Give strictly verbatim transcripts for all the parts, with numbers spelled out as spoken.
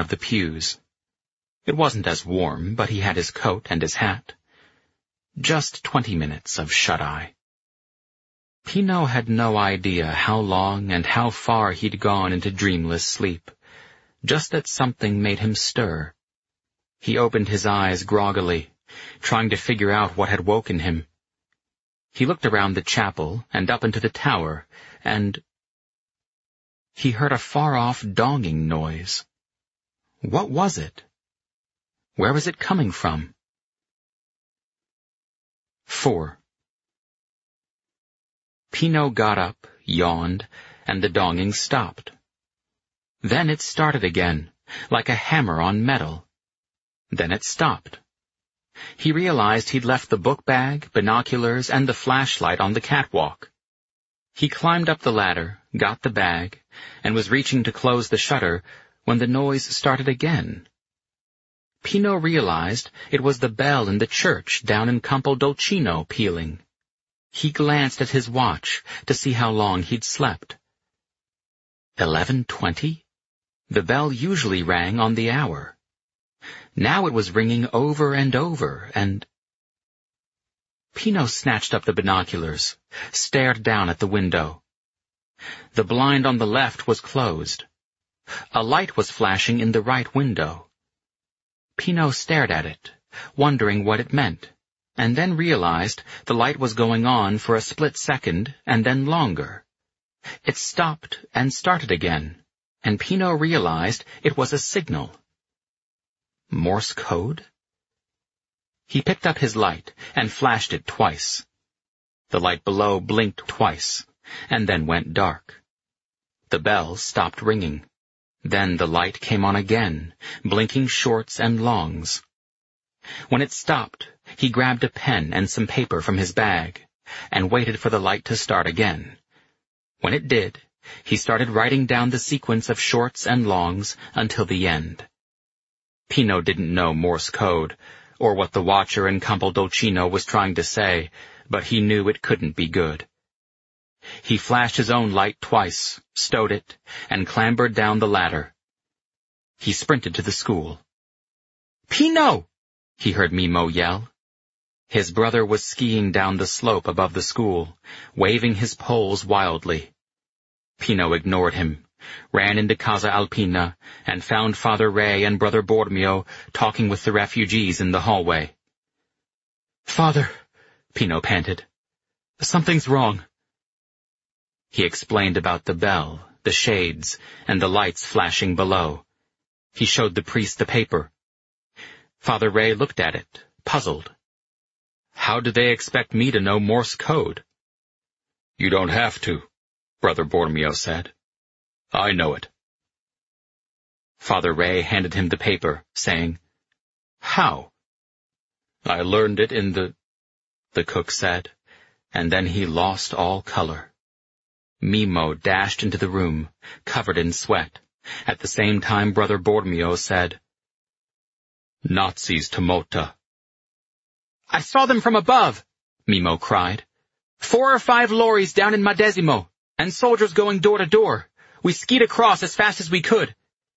of the pews. It wasn't as warm, but he had his coat and his hat. Just twenty minutes of shut-eye. Pino had no idea how long and how far he'd gone into dreamless sleep, just that something made him stir. He opened his eyes groggily, trying to figure out what had woken him. He looked around the chapel and up into the tower, and he heard a far-off donging noise. What was it? Where was it coming from? Four. Pino got up, yawned, and the donging stopped. Then it started again, like a hammer on metal. Then it stopped. He realized he'd left the book bag, binoculars, and the flashlight on the catwalk. He climbed up the ladder, got the bag, and was reaching to close the shutter when the noise started again. Pino realized it was the bell in the church down in Campodolcino pealing. He glanced at his watch to see how long he'd slept. Eleven twenty? The bell usually rang on the hour. Now it was ringing over and over, and... Pino snatched up the binoculars, stared down at the window. The blind on the left was closed. A light was flashing in the right window. Pino stared at it, wondering what it meant, and then realized the light was going on for a split second and then longer. It stopped and started again, and Pino realized it was a signal. Morse code? He picked up his light and flashed it twice. The light below blinked twice, and then went dark. The bell stopped ringing. Then the light came on again, blinking shorts and longs. When it stopped, he grabbed a pen and some paper from his bag, and waited for the light to start again. When it did, he started writing down the sequence of shorts and longs until the end. Pino didn't know Morse code, or what the watcher in Campodolcino was trying to say, but he knew it couldn't be good. He flashed his own light twice, stowed it, and clambered down the ladder. He sprinted to the school. "Pino!" he heard Mimo yell. His brother was skiing down the slope above the school, waving his poles wildly. Pino ignored him, ran into Casa Alpina, and found Father Ray and Brother Bormio talking with the refugees in the hallway. "Father," Pino panted, "something's wrong." He explained about the bell, the shades, and the lights flashing below. He showed the priest the paper. Father Ray looked at it, puzzled. "How do they expect me to know Morse code?" "You don't have to," Brother Bormio said. "I know it." Father Ray handed him the paper, saying, "How?" "I learned it in the—" the cook said, and then he lost all color. Mimo dashed into the room, covered in sweat. At the same time, Brother Bormio said, "Nazis to Mota." "I saw them from above," Mimo cried. "Four or five lorries down in Madesimo, and soldiers going door to door. We skied across as fast as we could."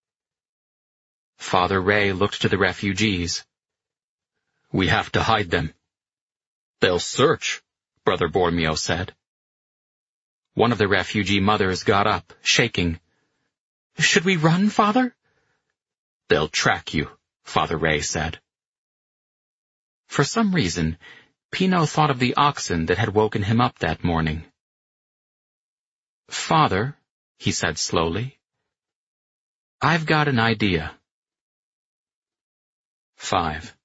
Father Ray looked to the refugees. "We have to hide them." "They'll search," Brother Bormio said. One of the refugee mothers got up, shaking. "Should we run, Father?" "They'll track you," Father Ray said. For some reason, Pino thought of the oxen that had woken him up that morning. "Father," he said slowly, "I've got an idea." Five.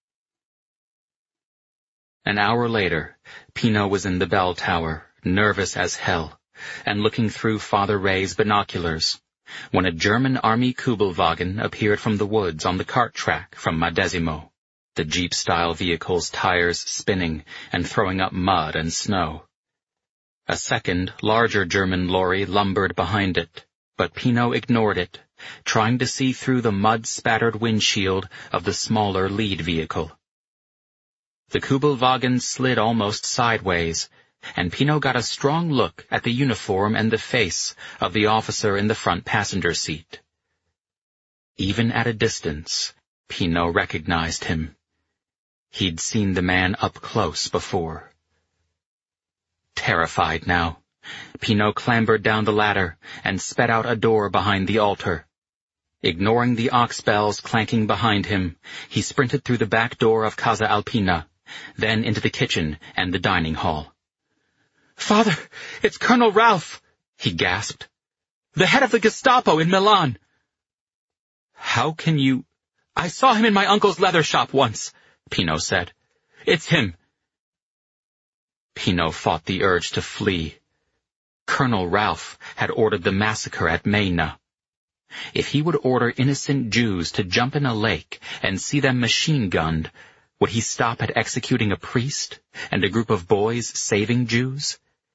An hour later, Pino was in the bell tower, nervous as hell, and looking through Father Ray's binoculars, when a German army Kubelwagen appeared from the woods on the cart track from Madesimo, the Jeep-style vehicle's tires spinning and throwing up mud and snow. A second, larger German lorry lumbered behind it, but Pino ignored it, trying to see through the mud-spattered windshield of the smaller lead vehicle. The Kubelwagen slid almost sideways, and Pino got a strong look at the uniform and the face of the officer in the front passenger seat. Even at a distance, Pinot recognized him. He'd seen the man up close before. Terrified now, Pinot clambered down the ladder and sped out a door behind the altar. Ignoring the ox bells clanking behind him, he sprinted through the back door of Casa Alpina, then into the kitchen and the dining hall. "Father, it's Colonel Ralph," he gasped. "The head of the Gestapo in Milan." "How can you—" "I saw him in my uncle's leather shop once," Pinot said. "It's him." Pinot fought the urge to flee. Colonel Ralph had ordered the massacre at Maina. If he would order innocent Jews to jump in a lake and see them machine-gunned, would he stop at executing a priest and a group of boys saving Jews?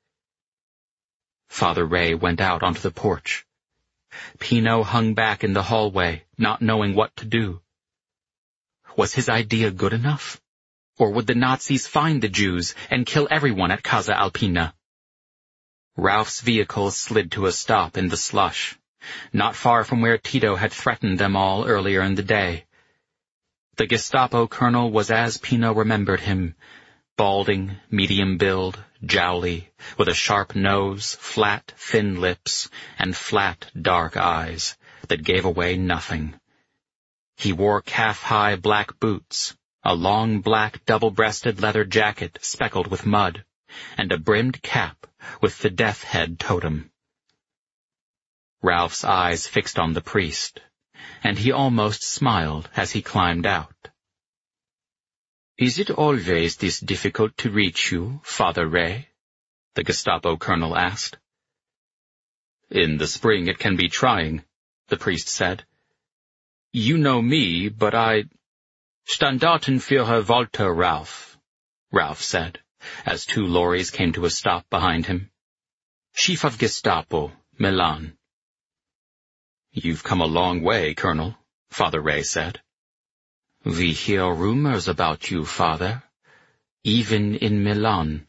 Father Ray went out onto the porch. Pinot hung back in the hallway, not knowing what to do. Was his idea good enough? Or would the Nazis find the Jews and kill everyone at Casa Alpina? Ralph's vehicle slid to a stop in the slush, not far from where Tito had threatened them all earlier in the day. The Gestapo colonel was as Pinot remembered him, balding, medium build, jowly, with a sharp nose, flat, thin lips, and flat, dark eyes that gave away nothing. He wore calf-high black boots, a long black double-breasted leather jacket speckled with mud, and a brimmed cap with the death head totem. Ralph's eyes fixed on the priest, and he almost smiled as he climbed out. "Is it always this difficult to reach you, Father Ray?" the Gestapo colonel asked. "In the spring it can be trying," the priest said. "You know me, but I—" "Standartenführer Walter Ralph," Ralph said, as two lorries came to a stop behind him. "Chief of Gestapo, Milan." "You've come a long way, Colonel," Father Ray said. "We hear rumors about you, Father, even in Milan."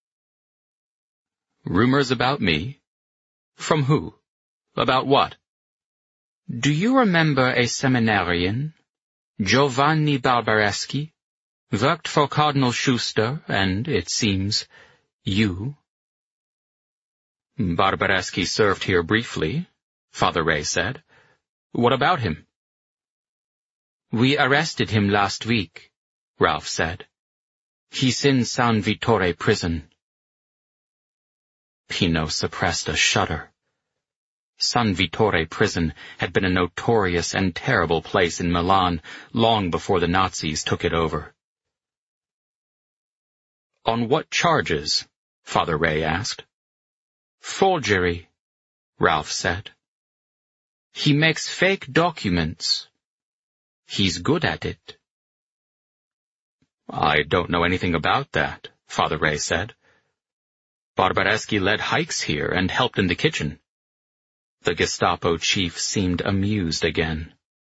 "Rumors about me? From who? About what?" "Do you remember a seminarian, Giovanni Barbareschi, worked for Cardinal Schuster, and, it seems, you?" "Barbareschi served here briefly," Father Ray said. "What about him?" "We arrested him last week," Ralph said. "He's in San Vittore prison." Pinot suppressed a shudder. San Vittore prison had been a notorious and terrible place in Milan long before the Nazis took it over. "On what charges?" Father Ray asked. "Forgery," Ralph said. "He makes fake documents. He's good at it." "I don't know anything about that," Father Ray said. "Barbareschi led hikes here and helped in the kitchen." The Gestapo chief seemed amused again.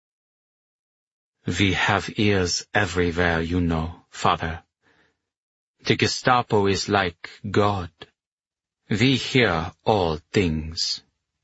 "We have ears everywhere, you know, Father. The Gestapo is like God. We hear all things."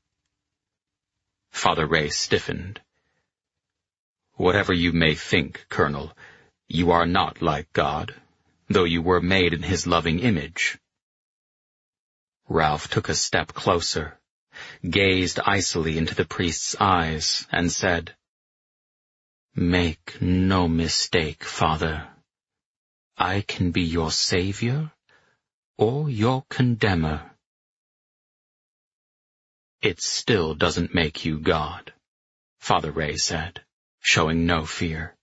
Father Ray stiffened. "Whatever you may think, Colonel, you are not like God, though you were made in his loving image." Ralph took a step closer, gazed icily into the priest's eyes, and said, "Make no mistake, Father. I can be your savior or your condemner." "It still doesn't make you God," Father Ray said, showing no fear.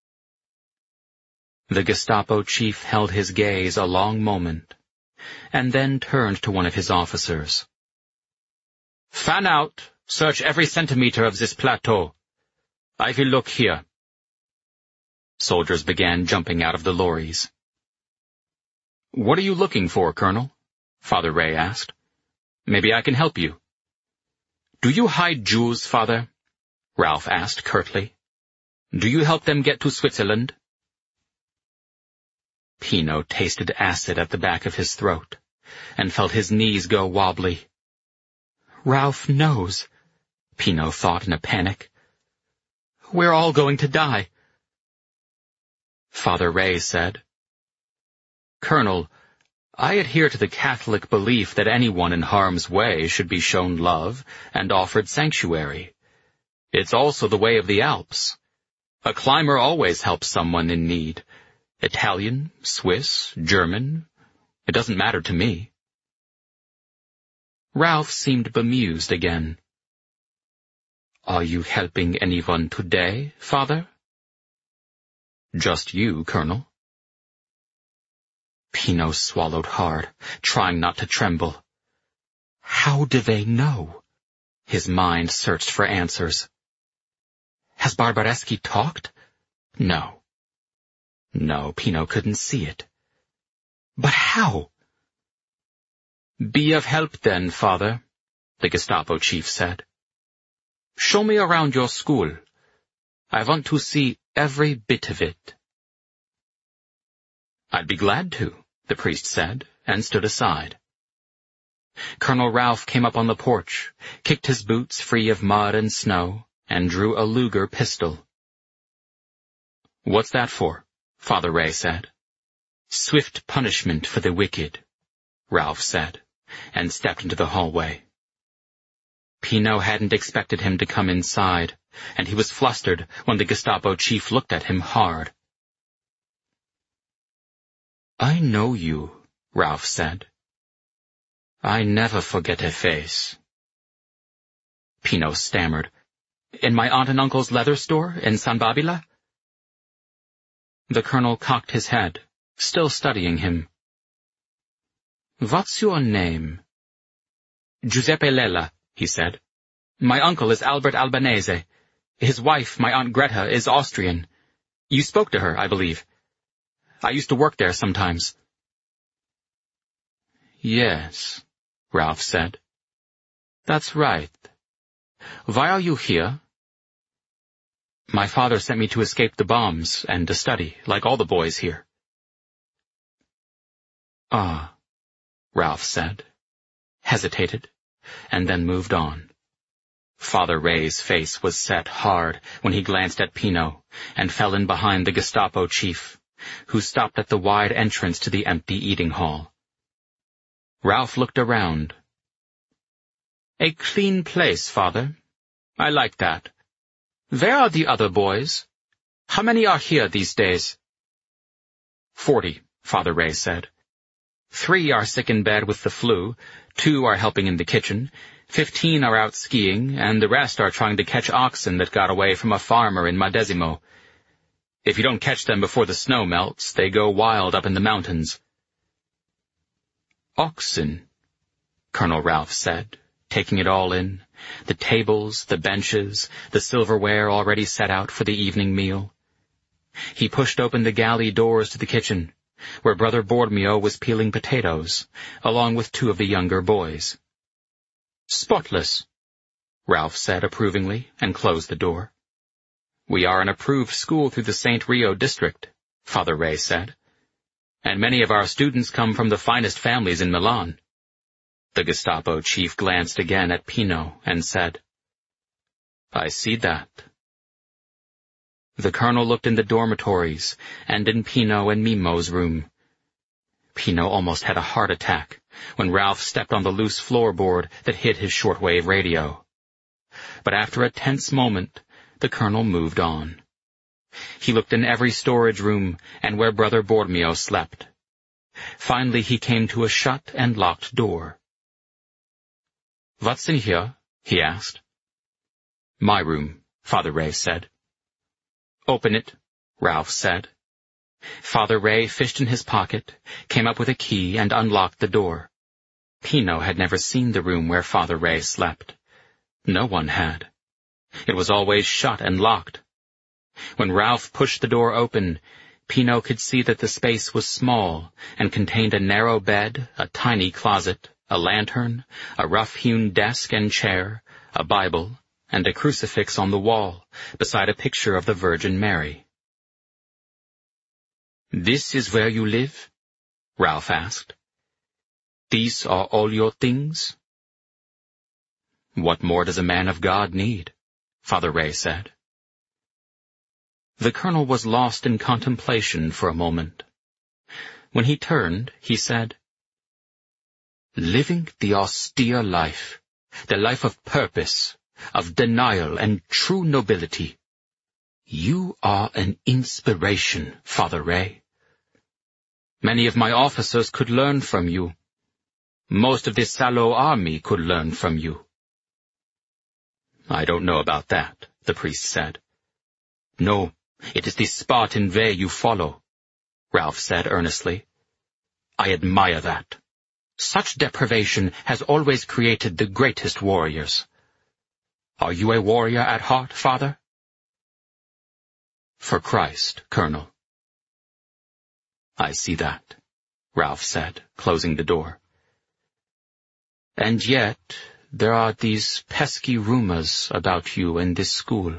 The Gestapo chief held his gaze a long moment, and then turned to one of his officers. "Fan out, search every centimeter of this plateau. I will look here." Soldiers began jumping out of the lorries. "What are you looking for, Colonel?" Father Ray asked. "Maybe I can help you." "Do you hide Jews, Father?" Ralph asked curtly. "Do you help them get to Switzerland?" Pinot tasted acid at the back of his throat, and felt his knees go wobbly. Ralph knows, Pinot thought in a panic. We're all going to die. Father Ray said, Colonel, I adhere to the Catholic belief that anyone in harm's way should be shown love and offered sanctuary. It's also the way of the Alps. A climber always helps someone in need. Italian, Swiss, German. It doesn't matter to me. Ralph seemed bemused again. Are you helping anyone today, Father? Just you, Colonel. Pino swallowed hard, trying not to tremble. How do they know? His mind searched for answers. Has Barbareschi talked? No. No, Pino couldn't see it. But how? Be of help then, Father, the Gestapo chief said. Show me around your school. I want to see every bit of it. I'd be glad to, the priest said, and stood aside. Colonel Ralph came up on the porch, kicked his boots free of mud and snow, and drew a Luger pistol. What's that for? Father Ray said. Swift punishment for the wicked, Ralph said, and stepped into the hallway. Pino hadn't expected him to come inside, and he was flustered when the Gestapo chief looked at him hard. I know you, Ralph said. I never forget a face. Pino stammered. In my aunt and uncle's leather store in San Babila? The colonel cocked his head, still studying him. What's your name? Giuseppe Lella, he said. My uncle is Albert Albanese. His wife, my Aunt Greta, is Austrian. You spoke to her, I believe. I used to work there sometimes. Yes, Ralph said. That's right. Why are you here? My father sent me to escape the bombs and to study, like all the boys here. Ah, Ralph said, hesitated, and then moved on. Father Ray's face was set hard when he glanced at Pino and fell in behind the Gestapo chief, who stopped at the wide entrance to the empty eating hall. Ralph looked around. A clean place, Father. I like that. Where are the other boys? How many are here these days? Forty, Father Ray said. Three are sick in bed with the flu, two are helping in the kitchen, fifteen are out skiing, and the rest are trying to catch oxen that got away from a farmer in Madesimo. If you don't catch them before the snow melts, they go wild up in the mountains. Oxen, Colonel Ralph said, taking it all in, the tables, the benches, the silverware already set out for the evening meal. He pushed open the galley doors to the kitchen, where Brother Bormio was peeling potatoes, along with two of the younger boys. Spotless, Ralph said approvingly, and closed the door. We are an approved school through the Saint Rio district, Father Ray said, and many of our students come from the finest families in Milan. The Gestapo chief glanced again at Pino and said, I see that. The colonel looked in the dormitories and in Pino and Mimo's room. Pino almost had a heart attack when Ralph stepped on the loose floorboard that hid his shortwave radio. But after a tense moment, the colonel moved on. He looked in every storage room and where Brother Bormio slept. Finally he came to a shut and locked door. What's in here? He asked. My room, Father Ray said. Open it, Ralph said. Father Ray fished in his pocket, came up with a key, and unlocked the door. Pino had never seen the room where Father Ray slept. No one had. It was always shut and locked. When Ralph pushed the door open, Pino could see that the space was small and contained a narrow bed, a tiny closet, a lantern, a rough-hewn desk and chair, a Bible, and a crucifix on the wall, beside a picture of the Virgin Mary. This is where you live? Ralph asked. These are all your things? What more does a man of God need? Father Ray said. The colonel was lost in contemplation for a moment. When he turned, he said, "Living the austere life, the life of purpose, of denial and true nobility. You are an inspiration, Father Ray. Many of my officers could learn from you. Most of the Salo army could learn from you." "I don't know about that," the priest said. "No, it is the Spartan way you follow," Ralph said earnestly. "I admire that. Such deprivation has always created the greatest warriors. Are you a warrior at heart, Father?" "For Christ, Colonel." "I see that," Ralph said, closing the door. "And yet there are these pesky rumors about you in this school."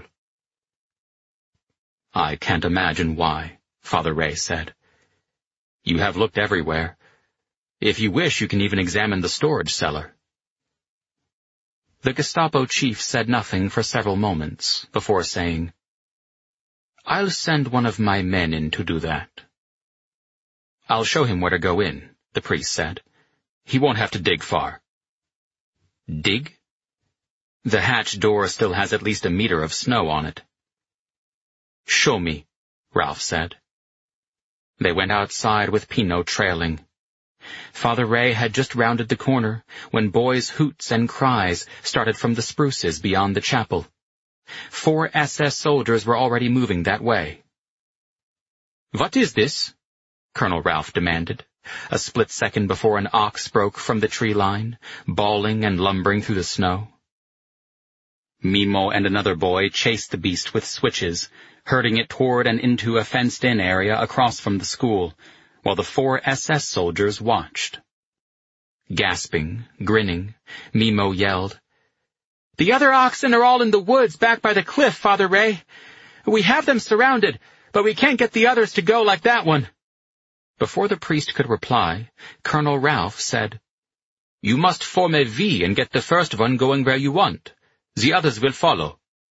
"I can't imagine why," Father Ray said. "You have looked everywhere. If you wish, you can even examine the storage cellar." The Gestapo chief said nothing for several moments before saying, "I'll send one of my men in to do that." "I'll show him where to go in," the priest said. "He won't have to dig far." "Dig?" "The hatch door still has at least a meter of snow on it." "Show me," Ralph said. They went outside with Pino trailing. Father Ray had just rounded the corner when boys' hoots and cries started from the spruces beyond the chapel. Four S S soldiers were already moving that way. "What is this?" Colonel Ralph demanded, a split second before an ox broke from the tree line, bawling and lumbering through the snow. Mimo and another boy chased the beast with switches, herding it toward and into a fenced-in area across from the school, while the four S S soldiers watched. Gasping, grinning, Mimo yelled, "The other oxen are all in the woods back by the cliff, Father Ray. We have them surrounded, but we can't get the others to go like that one." Before the priest could reply, Colonel Ralph said, "You must form a V and get the first one going where you want. The others will follow."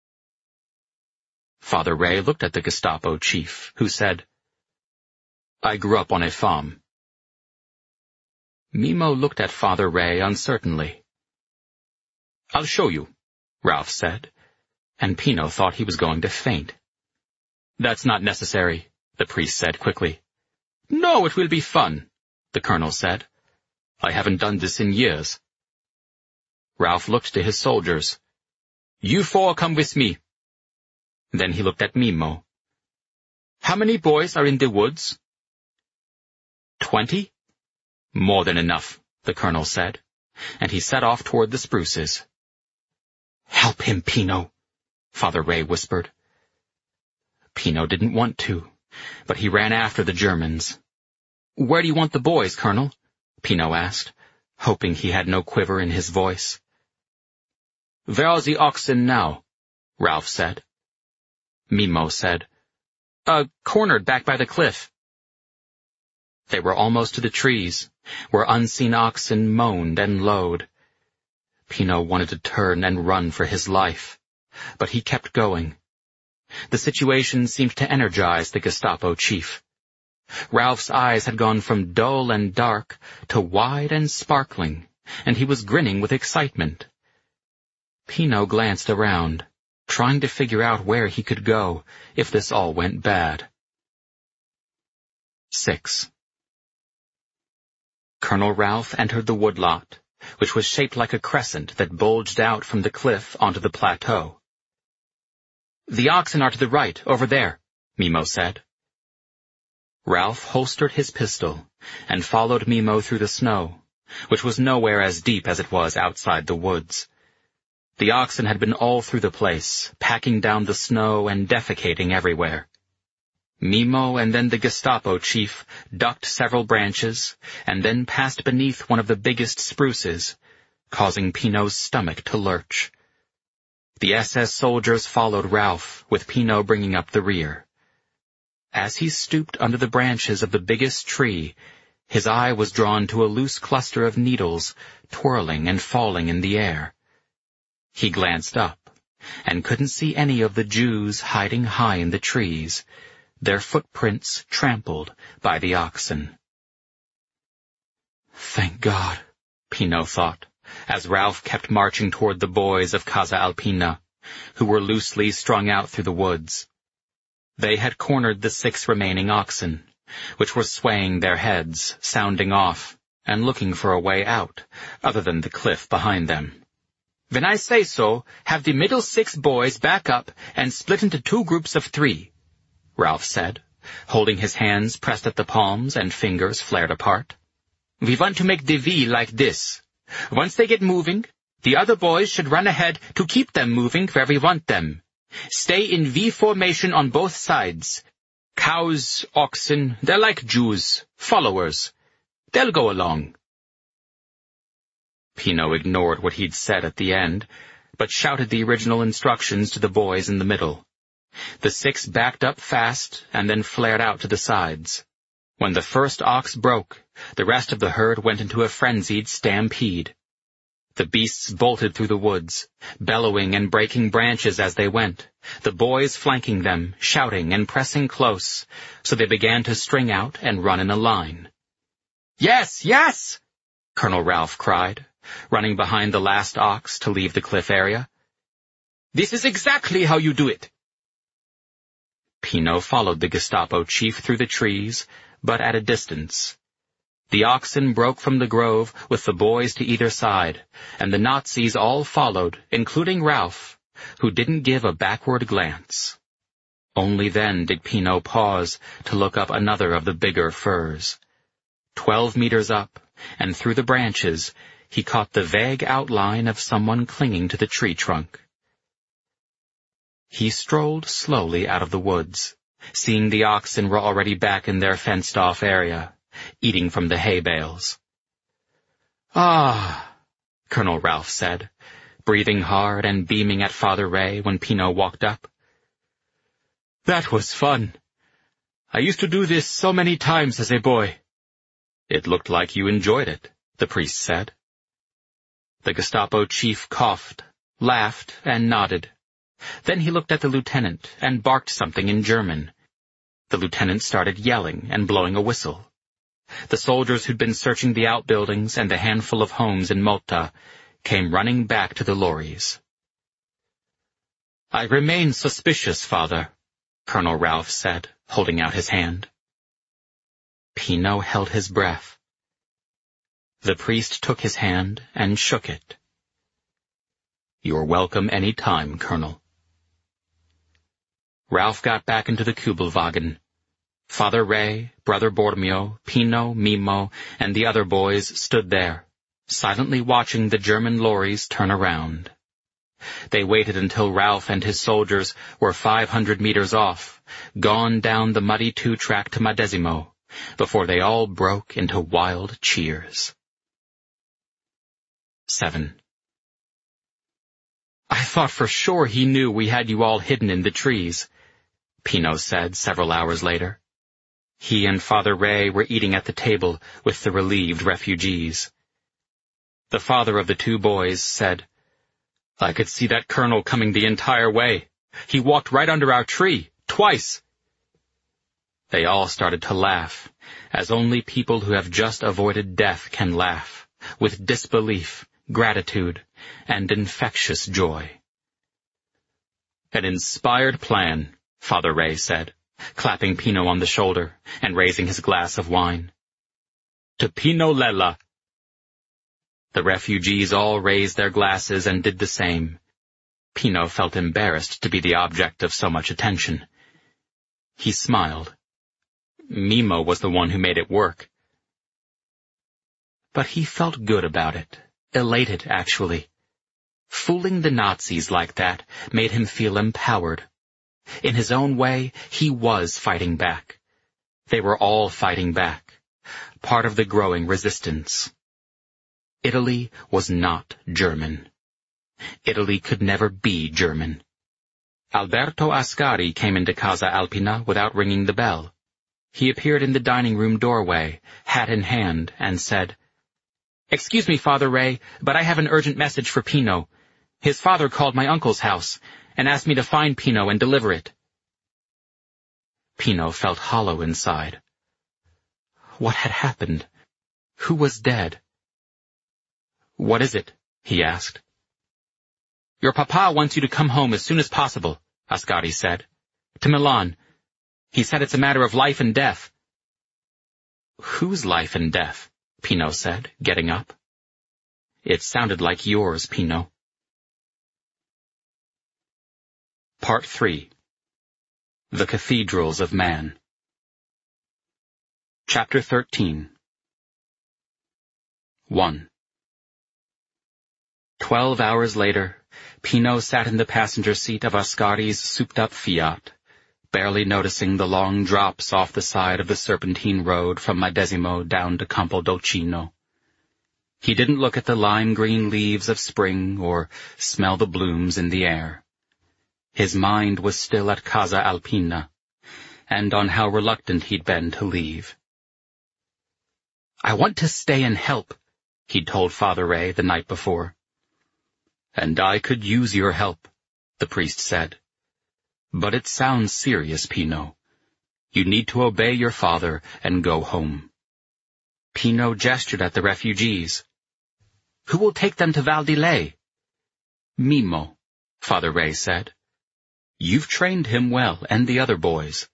Father Ray looked at the Gestapo chief, who said, "I grew up on a farm." Mimo looked at Father Ray uncertainly. "I'll show you," Ralph said, and Pino thought he was going to faint. "That's not necessary," the priest said quickly. "No, it will be fun," the colonel said. "I haven't done this in years." Ralph looked to his soldiers. "You four come with me." Then he looked at Mimo. "How many boys are in the woods?" Twenty? "More than enough," the colonel said, and he set off toward the spruces. "Help him, Pino," Father Ray whispered. Pino didn't want to, but he ran after the Germans. "Where do you want the boys, Colonel?" Pino asked, hoping he had no quiver in his voice. "Where are the oxen now?" Ralph said. Mimo said, Uh, cornered back by the cliff." They were almost to the trees, where unseen oxen moaned and lowed. Pino wanted to turn and run for his life, but he kept going. The situation seemed to energize the Gestapo chief. Ralph's eyes had gone from dull and dark to wide and sparkling, and he was grinning with excitement. Pino glanced around, trying to figure out where he could go if this all went bad. Six. Colonel Ralph entered the woodlot, which was shaped like a crescent that bulged out from the cliff onto the plateau. "The oxen are to the right, over there," Mimo said. Ralph holstered his pistol and followed Mimo through the snow, which was nowhere as deep as it was outside the woods. The oxen had been all through the place, packing down the snow and defecating everywhere. Mimo and then the Gestapo chief ducked several branches and then passed beneath one of the biggest spruces, causing Pino's stomach to lurch. The S S soldiers followed Ralph, with Pino bringing up the rear. As he stooped under the branches of the biggest tree, his eye was drawn to a loose cluster of needles twirling and falling in the air. He glanced up and couldn't see any of the Jews hiding high in the trees, their footprints trampled by the oxen. Thank God, Pino thought, as Ralph kept marching toward the boys of Casa Alpina, who were loosely strung out through the woods. They had cornered the six remaining oxen, which were swaying their heads, sounding off, and looking for a way out, other than the cliff behind them. When I say so, have the middle six boys back up and split into two groups of three, Ralph said, holding his hands pressed at the palms and fingers flared apart. We want to make the V like this. Once they get moving, the other boys should run ahead to keep them moving where we want them. Stay in V formation on both sides. Cows, oxen, they're like Jews, followers. They'll go along. Pino ignored what he'd said at the end, but shouted the original instructions to the boys in the middle. The six backed up fast and then flared out to the sides. When the first ox broke, the rest of the herd went into a frenzied stampede. The beasts bolted through the woods, bellowing and breaking branches as they went, the boys flanking them, shouting and pressing close, so they began to string out and run in a line. Yes, yes! Colonel Ralph cried, running behind the last ox to leave the cliff area. This is exactly how you do it. Pino followed the Gestapo chief through the trees, but at a distance. The oxen broke from the grove with the boys to either side, and the Nazis all followed, including Ralph, who didn't give a backward glance. Only then did Pino pause to look up another of the bigger firs. Twelve meters up, and through the branches, he caught the vague outline of someone clinging to the tree trunk. He strolled slowly out of the woods, seeing the oxen were already back in their fenced-off area, eating from the hay bales. Ah, Colonel Ralph said, breathing hard and beaming at Father Ray when Pino walked up. That was fun. I used to do this so many times as a boy. It looked like you enjoyed it, the priest said. The Gestapo chief coughed, laughed, and nodded. Then he looked at the lieutenant and barked something in German. The lieutenant started yelling and blowing a whistle. The soldiers who'd been searching the outbuildings and the handful of homes in Malta came running back to the lorries. I remain suspicious, Father, Colonel Ralph said, holding out his hand. Pino held his breath. The priest took his hand and shook it. You're welcome any time, Colonel. Ralph got back into the Kübelwagen. Father Ray, Brother Bormio, Pino, Mimo, and the other boys stood there, silently watching the German lorries turn around. They waited until Ralph and his soldiers were five hundred meters off, gone down the muddy two-track to Madesimo, before they all broke into wild cheers. Seven. I thought for sure he knew we had you all hidden in the trees, Pino said several hours later. He and Father Ray were eating at the table with the relieved refugees. The father of the two boys said, I could see that colonel coming the entire way. He walked right under our tree, twice. They all started to laugh, as only people who have just avoided death can laugh, with disbelief, gratitude, and infectious joy. An inspired plan, Father Ray said, clapping Pino on the shoulder and raising his glass of wine. To Pino Lella. The refugees all raised their glasses and did the same. Pino felt embarrassed to be the object of so much attention. He smiled. Mimo was the one who made it work. But he felt good about it, elated actually. Fooling the Nazis like that made him feel empowered. In his own way, he was fighting back. They were all fighting back, part of the growing resistance. Italy was not German. Italy could never be German. Alberto Ascari came into Casa Alpina without ringing the bell. He appeared in the dining room doorway, hat in hand, and said, Excuse me, Father Ray, but I have an urgent message for Pino. His father called my uncle's house and asked me to find Pino and deliver it. Pino felt hollow inside. What had happened? Who was dead? What is it? He asked. Your papa wants you to come home as soon as possible, Ascari said. To Milan. He said it's a matter of life and death. Whose life and death? Pino said, getting up. It sounded like yours, Pino. Part three. The Cathedrals of Man. Chapter thirteen. one. Twelve hours later, Pino sat in the passenger seat of Ascari's souped-up Fiat, barely noticing the long drops off the side of the serpentine road from Medesimo down to Campodolcino. He didn't look at the lime-green leaves of spring or smell the blooms in the air. His mind was still at Casa Alpina, and on how reluctant he'd been to leave. I want to stay and help, he'd told Father Ray the night before. And I could use your help, the priest said. But it sounds serious, Pino. You need to obey your father and go home. Pino gestured at the refugees. Who will take them to Val di Lei? Mimo, Father Ray said. You've trained him well, and the other boys.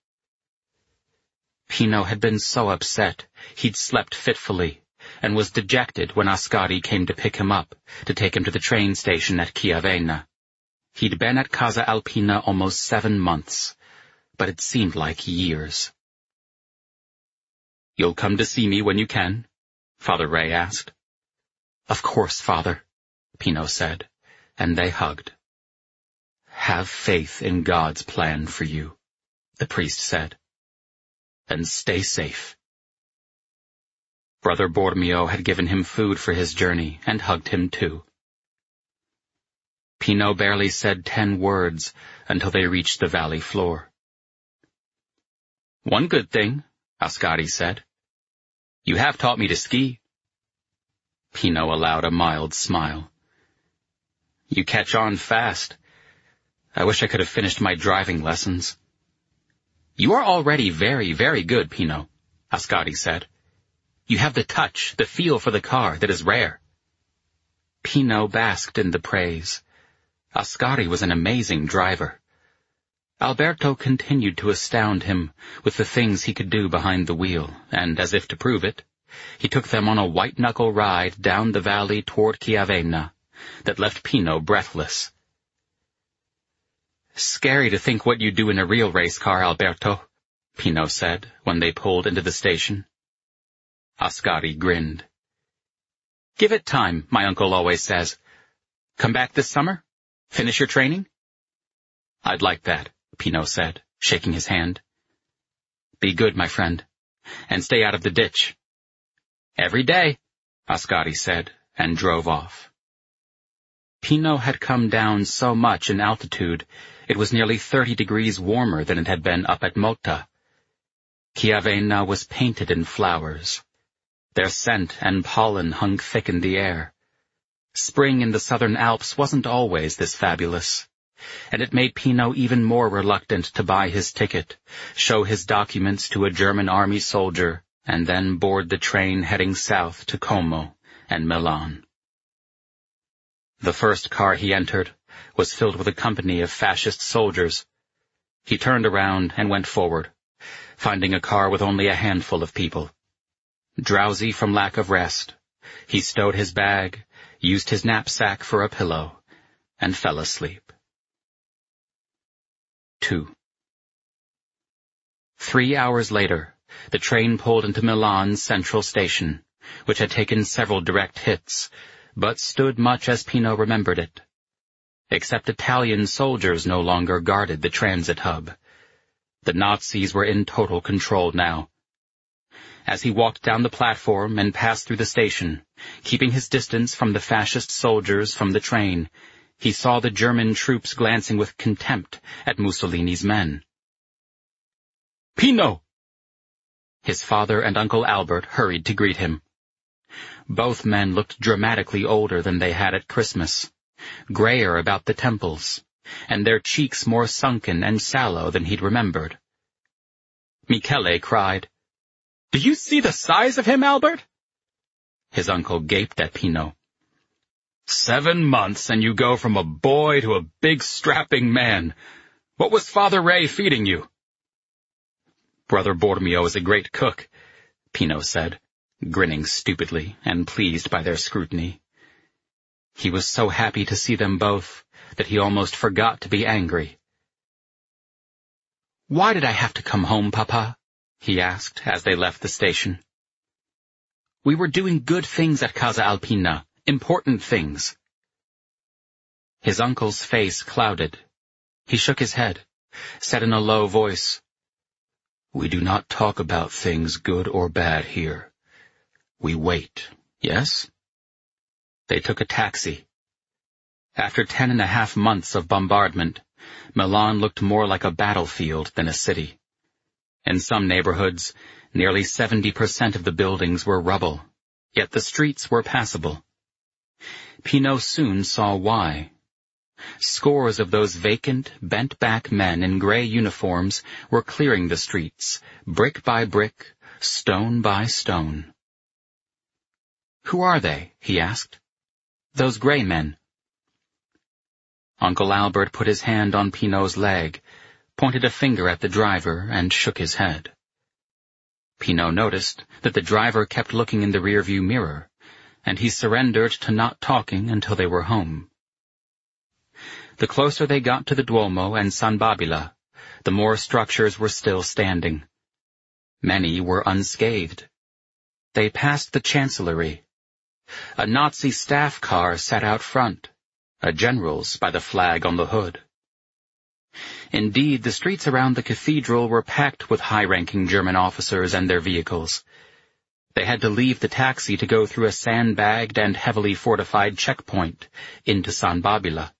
Pino had been so upset he'd slept fitfully, and was dejected when Ascari came to pick him up, to take him to the train station at Chiavenna. He'd been at Casa Alpina almost seven months, but it seemed like years. You'll come to see me when you can? Father Ray asked. Of course, Father, Pino said, and they hugged. Have faith in God's plan for you, the priest said. And stay safe. Brother Bormio had given him food for his journey and hugged him too. Pino barely said ten words until they reached the valley floor. One good thing, Ascari said. You have taught me to ski. Pino allowed a mild smile. You catch on fast. I wish I could have finished my driving lessons. You are already very, very good, Pino, Ascari said. You have the touch, the feel for the car that is rare. Pino basked in the praise. Ascari was an amazing driver. Alberto continued to astound him with the things he could do behind the wheel, and as if to prove it, he took them on a white-knuckle ride down the valley toward Chiavenna that left Pino breathless. Scary to think what you do in a real race car, Alberto, Pino said when they pulled into the station. Ascari grinned. Give it time, my uncle always says. Come back this summer? Finish your training? I'd like that, Pino said, shaking his hand. Be good, my friend, and stay out of the ditch. Every day, Ascari said, and drove off. Pino had come down so much in altitude, it was nearly thirty degrees warmer than it had been up at Motta. Chiavenna was painted in flowers. Their scent and pollen hung thick in the air. Spring in the southern Alps wasn't always this fabulous, and it made Pino even more reluctant to buy his ticket, show his documents to a German army soldier, and then board the train heading south to Como and Milan. The first car he entered was filled with a company of fascist soldiers. He turned around and went forward, finding a car with only a handful of people. Drowsy from lack of rest, he stowed his bag, used his knapsack for a pillow, and fell asleep. Two. Three hours later, the train pulled into Milan's central station, which had taken several direct hits, but stood much as Pino remembered it. Except Italian soldiers no longer guarded the transit hub. The Nazis were in total control now. As he walked down the platform and passed through the station, keeping his distance from the fascist soldiers from the train, he saw the German troops glancing with contempt at Mussolini's men. Pino! His father and Uncle Albert hurried to greet him. Both men looked dramatically older than they had at Christmas, grayer about the temples, and their cheeks more sunken and sallow than he'd remembered. Michele cried, "Do you see the size of him, Albert?" His uncle gaped at Pino. "Seven months and you go from a boy to a big strapping man. What was Father Ray feeding you?" "Brother Borromeo is a great cook," Pino said, grinning stupidly and pleased by their scrutiny. He was so happy to see them both that he almost forgot to be angry. "Why did I have to come home, Papa?" he asked as they left the station. "We were doing good things at Casa Alpina, important things." His uncle's face clouded. He shook his head, said in a low voice, "We do not talk about things good or bad here. We wait, yes?" They took a taxi. After ten and a half months of bombardment, Milan looked more like a battlefield than a city. In some neighborhoods, nearly seventy percent of the buildings were rubble, yet the streets were passable. Pino soon saw why. Scores of those vacant, bent-back men in gray uniforms were clearing the streets, brick by brick, stone by stone. "Who are they?" he asked. "Those gray men." Uncle Albert put his hand on Pino's leg, pointed a finger at the driver, and shook his head. Pino noticed that the driver kept looking in the rearview mirror, and he surrendered to not talking until they were home. The closer they got to the Duomo and San Babila, the more structures were still standing. Many were unscathed. They passed the chancellery. A Nazi staff car sat out front, a general's by the flag on the hood. Indeed, the streets around the cathedral were packed with high-ranking German officers and their vehicles. They had to leave the taxi to go through a sandbagged and heavily fortified checkpoint into San Babila.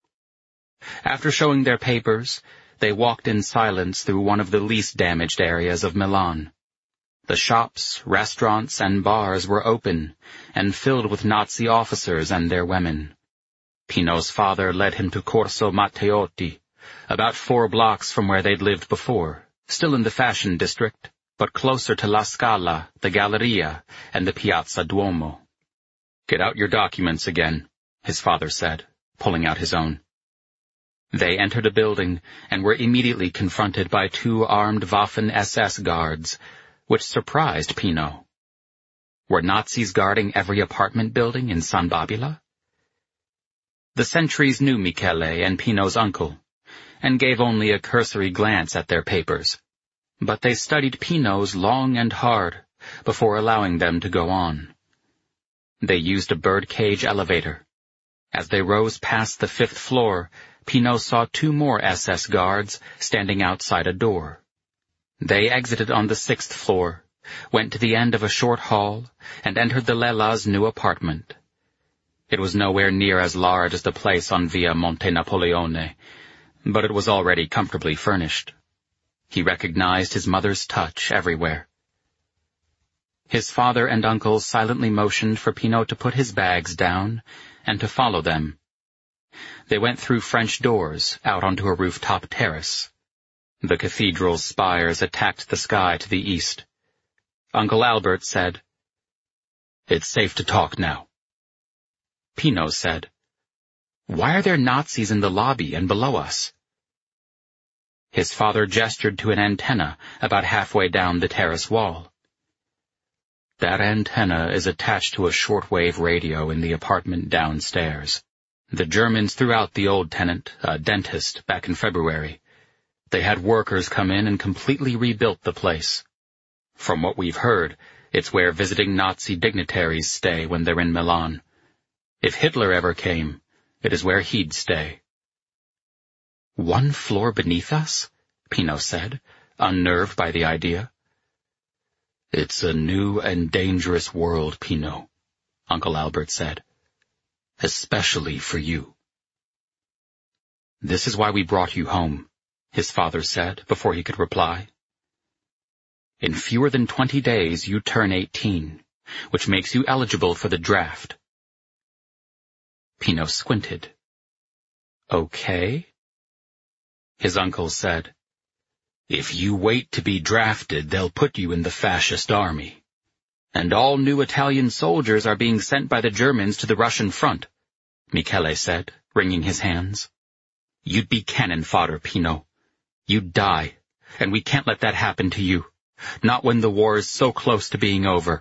After showing their papers, they walked in silence through one of the least damaged areas of Milan. The shops, restaurants, and bars were open and filled with Nazi officers and their women. Pino's father led him to Corso Matteotti, about four blocks from where they'd lived before, still in the fashion district, but closer to La Scala, the Galleria, and the Piazza Duomo. "Get out your documents again," his father said, pulling out his own. They entered a building and were immediately confronted by two armed Waffen S S guards, which surprised Pino. Were Nazis guarding every apartment building in San Babila? The sentries knew Michele and Pino's uncle, and gave only a cursory glance at their papers, but they studied Pino's long and hard before allowing them to go on. They used a birdcage elevator. As they rose past the fifth floor, Pino saw two more S S guards standing outside a door. They exited on the sixth floor, went to the end of a short hall, and entered the Lella's new apartment. It was nowhere near as large as the place on Via Monte Napoleone, but it was already comfortably furnished. He recognized his mother's touch everywhere. His father and uncle silently motioned for Pino to put his bags down and to follow them. They went through French doors out onto a rooftop terrace. The cathedral's spires attacked the sky to the east. Uncle Albert said, "It's safe to talk now." Pino said, "Why are there Nazis in the lobby and below us?" His father gestured to an antenna about halfway down the terrace wall. "That antenna is attached to a shortwave radio in the apartment downstairs. The Germans threw out the old tenant, a dentist, back in February. They had workers come in and completely rebuilt the place. From what we've heard, it's where visiting Nazi dignitaries stay when they're in Milan. If Hitler ever came, it is where he'd stay." "One floor beneath us?" Pino said, unnerved by the idea. "It's a new and dangerous world, Pino," Uncle Albert said. "Especially for you." "This is why we brought you home," his father said before he could reply. "In fewer than twenty days you turn eighteen, which makes you eligible for the draft." Pino squinted. Okay? His uncle said, If you wait to be drafted, they'll put you in the fascist army. And all new Italian soldiers are being sent by the Germans to the Russian front, Michele said, wringing his hands. You'd be cannon fodder, Pino. You'd die, and we can't let that happen to you. Not when the war is so close to being over.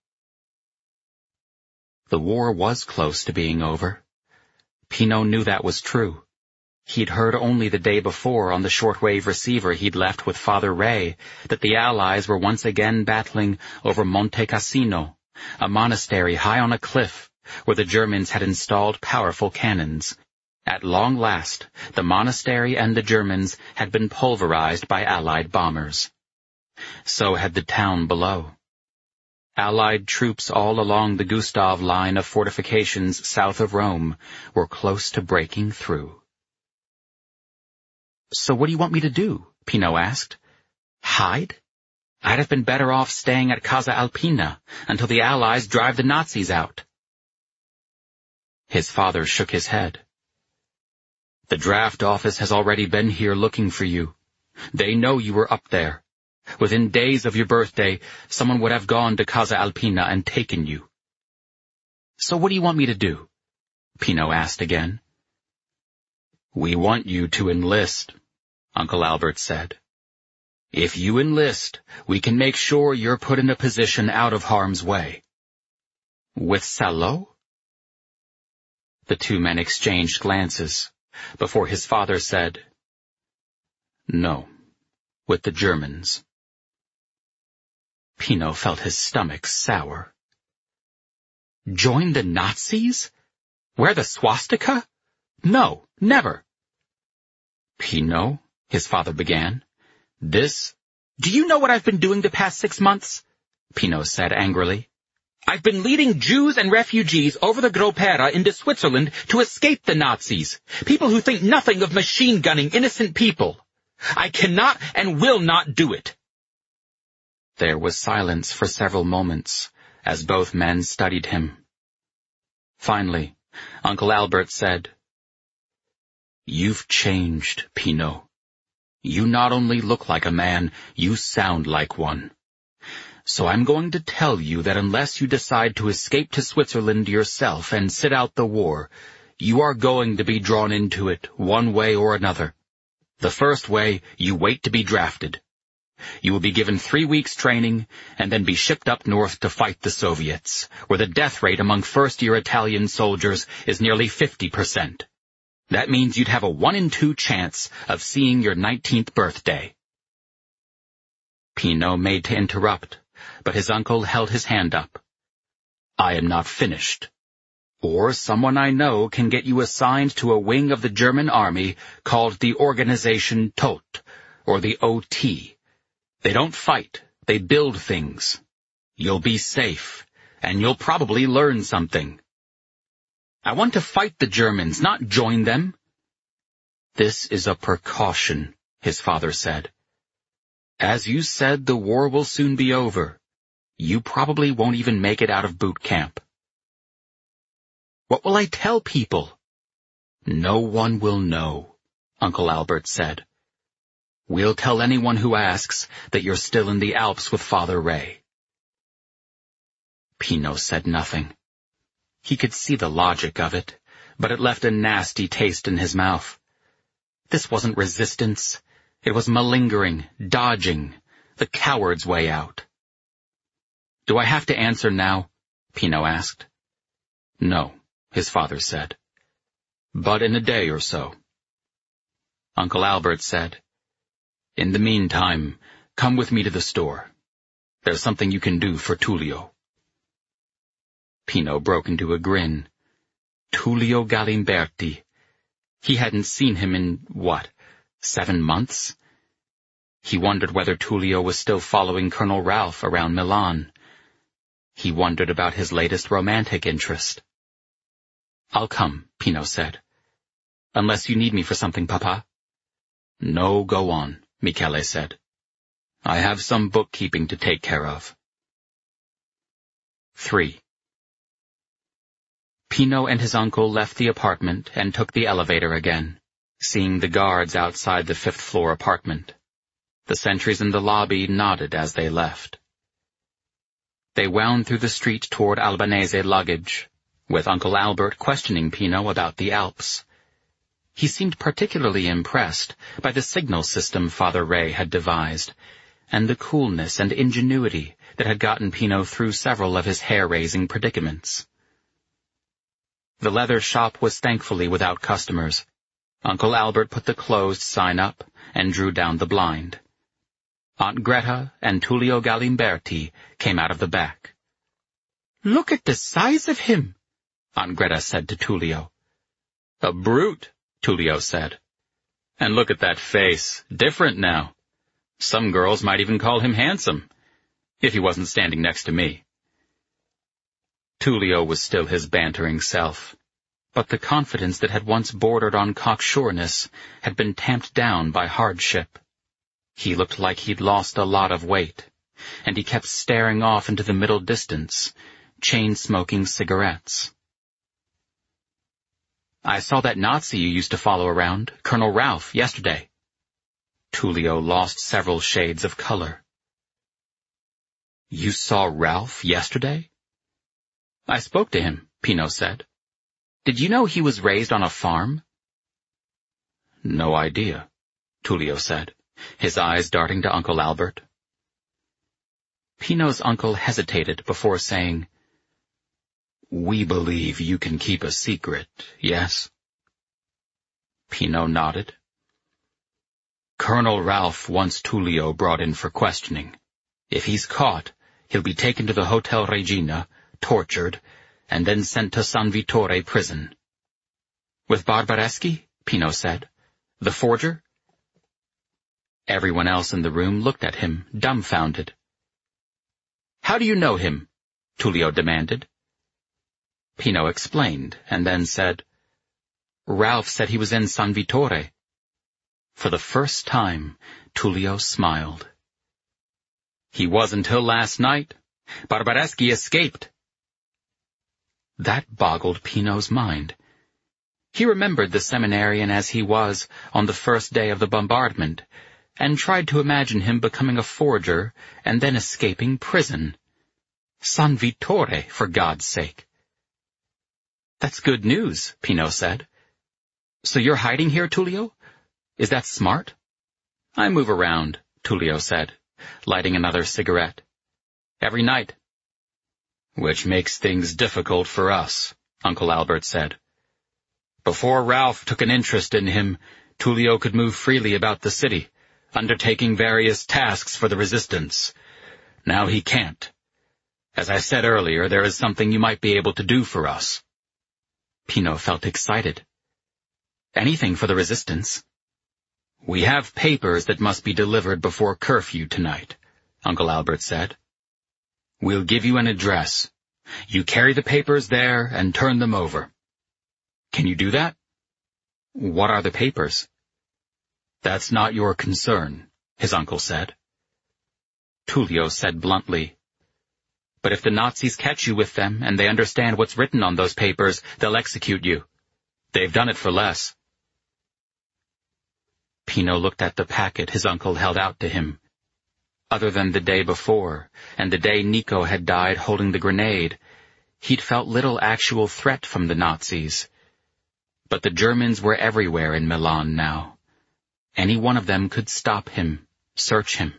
The war was close to being over. Pino knew that was true. He'd heard only the day before on the shortwave receiver he'd left with Father Ray that the Allies were once again battling over Monte Cassino, a monastery high on a cliff where the Germans had installed powerful cannons. At long last, the monastery and the Germans had been pulverized by Allied bombers. So had the town below. Allied troops all along the Gustav line of fortifications south of Rome were close to breaking through. So what do you want me to do? Pino asked. Hide? I'd have been better off staying at Casa Alpina until the Allies drive the Nazis out. His father shook his head. The draft office has already been here looking for you. They know you were up there. Within days of your birthday, someone would have gone to Casa Alpina and taken you. So what do you want me to do? Pino asked again. We want you to enlist, Uncle Albert said. If you enlist, we can make sure you're put in a position out of harm's way. With Salo? The two men exchanged glances before his father said, No, with the Germans. Pino felt his stomach sour. Join the Nazis? Wear the swastika? No, never. Pino, his father began. This... Do you know what I've been doing the past six months? Pino said angrily. I've been leading Jews and refugees over the Gropera into Switzerland to escape the Nazis, people who think nothing of machine gunning innocent people. I cannot and will not do it. There was silence for several moments as both men studied him. Finally, Uncle Albert said, You've changed, Pino. You not only look like a man, you sound like one. So I'm going to tell you that unless you decide to escape to Switzerland yourself and sit out the war, you are going to be drawn into it one way or another. The first way, you wait to be drafted. You will be given three weeks training and then be shipped up north to fight the Soviets, where the death rate among first-year Italian soldiers is nearly fifty percent. That means you'd have a one in two chance of seeing your nineteenth birthday. Pino made to interrupt, but his uncle held his hand up. I am not finished. Or someone I know can get you assigned to a wing of the German army called the Organisation Todt, or the O T. They don't fight, they build things. You'll be safe, and you'll probably learn something. I want to fight the Germans, not join them. This is a precaution, his father said. As you said, the war will soon be over. You probably won't even make it out of boot camp. What will I tell people? No one will know, Uncle Albert said. We'll tell anyone who asks that you're still in the Alps with Father Ray. Pino said nothing. He could see the logic of it, but it left a nasty taste in his mouth. This wasn't resistance. It was malingering, dodging, the coward's way out. Do I have to answer now? Pino asked. No, his father said. But in a day or so. Uncle Albert said, In the meantime, come with me to the store. There's something you can do for Tullio. Pino broke into a grin. Tullio Galimberti. He hadn't seen him in, what, seven months? He wondered whether Tullio was still following Colonel Ralph around Milan. He wondered about his latest romantic interest. I'll come, Pino said. Unless you need me for something, Papa. No, go on, Michele said. I have some bookkeeping to take care of. Three. Pino and his uncle left the apartment and took the elevator again, seeing the guards outside the fifth-floor apartment. The sentries in the lobby nodded as they left. They wound through the street toward Albanese luggage, with Uncle Albert questioning Pino about the Alps. He seemed particularly impressed by the signal system Father Ray had devised, and the coolness and ingenuity that had gotten Pino through several of his hair-raising predicaments. The leather shop was thankfully without customers. Uncle Albert put the closed sign up and drew down the blind. Aunt Greta and Tullio Galimberti came out of the back. "Look at the size of him," Aunt Greta said to Tullio. "A brute," Tullio said. "And look at that face, different now. Some girls might even call him handsome, if he wasn't standing next to me." Tullio was still his bantering self, but the confidence that had once bordered on cocksureness had been tamped down by hardship. He looked like he'd lost a lot of weight, and he kept staring off into the middle distance, chain-smoking cigarettes. "I saw that Nazi you used to follow around, Colonel Ralph, yesterday." Tullio lost several shades of color. "You saw Ralph yesterday?" "I spoke to him," Pino said. "Did you know he was raised on a farm?" "No idea," Tullio said, his eyes darting to Uncle Albert. Pino's uncle hesitated before saying, "We believe you can keep a secret, yes?" Pino nodded. "Colonel Ralph wants Tullio brought in for questioning. If he's caught, he'll be taken to the Hotel Regina, tortured, and then sent to San Vittore prison." "With Barbareschi?" Pino said. "The forger?" Everyone else in the room looked at him, dumbfounded. "How do you know him?" Tullio demanded. Pino explained, and then said, "Ralph said he was in San Vittore." For the first time, Tullio smiled. "He was until last night. Barbareschi escaped." That boggled Pino's mind. He remembered the seminarian as he was on the first day of the bombardment, and tried to imagine him becoming a forger and then escaping prison. San Vittore, for God's sake. "That's good news," Pino said. "So you're hiding here, Tullio? Is that smart?" "I move around," Tullio said, lighting another cigarette. "Every night." "Which makes things difficult for us," Uncle Albert said. "Before Ralph took an interest in him, Tullio could move freely about the city, undertaking various tasks for the resistance. Now he can't. As I said earlier, there is something you might be able to do for us." Pino felt excited. "Anything for the resistance." "We have papers that must be delivered before curfew tonight," Uncle Albert said. "We'll give you an address. You carry the papers there and turn them over." "Can you do that?" "What are the papers?" "That's not your concern," his uncle said. Tullio said bluntly, "But if the Nazis catch you with them and they understand what's written on those papers, they'll execute you. They've done it for less." Pino looked at the packet his uncle held out to him. Other than the day before, and the day Nico had died holding the grenade, he'd felt little actual threat from the Nazis. But the Germans were everywhere in Milan now. Any one of them could stop him, search him.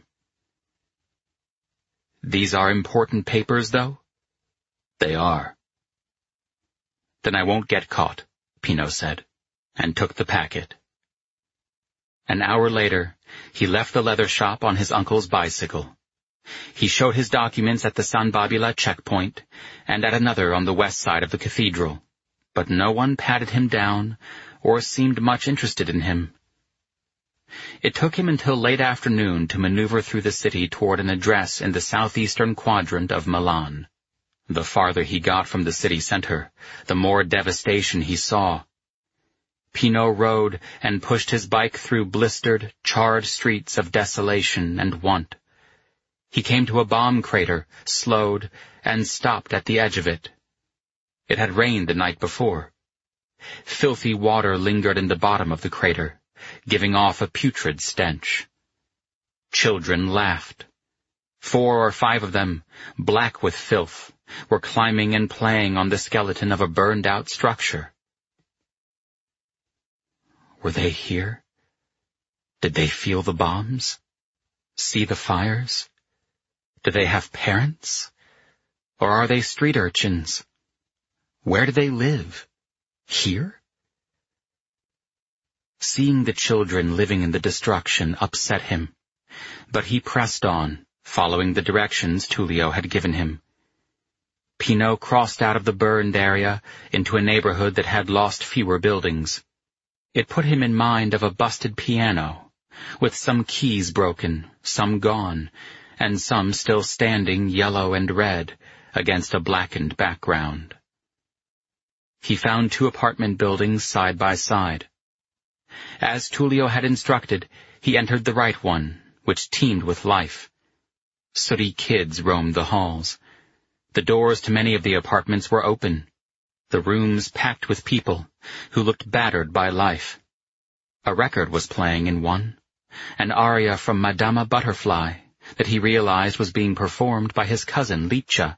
"These are important papers, though?" "They are." "Then I won't get caught," Pino said, and took the packet. An hour later, he left the leather shop on his uncle's bicycle. He showed his documents at the San Babila checkpoint, and at another on the west side of the cathedral, but no one patted him down or seemed much interested in him. It took him until late afternoon to maneuver through the city toward an address in the southeastern quadrant of Milan. The farther he got from the city center, the more devastation he saw. Pino rode and pushed his bike through blistered, charred streets of desolation and want. He came to a bomb crater, slowed, and stopped at the edge of it. It had rained the night before. Filthy water lingered in the bottom of the crater, giving off a putrid stench. Children laughed. Four or five of them, black with filth, were climbing and playing on the skeleton of a burned-out structure. Were they here? Did they feel the bombs? See the fires? Do they have parents? Or are they street urchins? Where do they live? Here? Seeing the children living in the destruction upset him, but he pressed on, following the directions Tullio had given him. Pino crossed out of the burned area into a neighborhood that had lost fewer buildings. It put him in mind of a busted piano, with some keys broken, some gone, and some still standing yellow and red against a blackened background. He found two apartment buildings side by side. As Tullio had instructed, he entered the right one, which teemed with life. Sooty kids roamed the halls. The doors to many of the apartments were open, the rooms packed with people who looked battered by life. A record was playing in one, an aria from Madama Butterfly that he realized was being performed by his cousin Licha.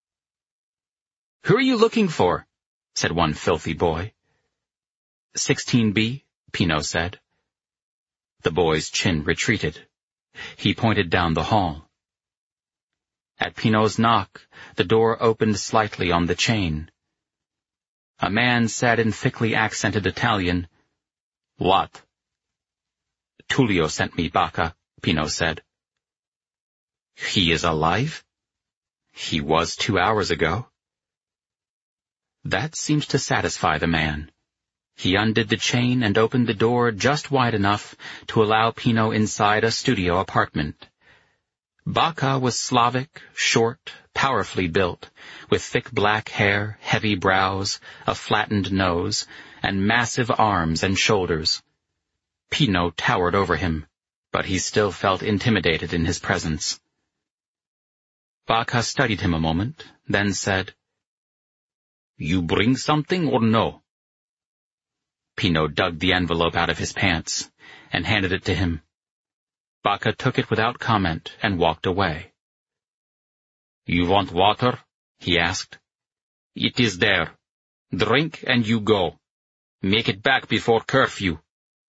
"Who are you looking for?" said one filthy boy. sixteen B, Pino said. The boy's chin retreated. He pointed down the hall. At Pino's knock, the door opened slightly on the chain. A man said in thickly accented Italian, "What?" "Tullio sent me, Bacca," Pino said. "He is alive?" "He was two hours ago." That seemed to satisfy the man. He undid the chain and opened the door just wide enough to allow Pino inside a studio apartment. Bacca was Slavic, short, powerfully built, with thick black hair, heavy brows, a flattened nose, and massive arms and shoulders. Pino towered over him, but he still felt intimidated in his presence. Bacca studied him a moment, then said, "You bring something or no?" Pino dug the envelope out of his pants and handed it to him. Bacca took it without comment and walked away. "You want water?" he asked. "It is there. Drink and you go. Make it back before curfew."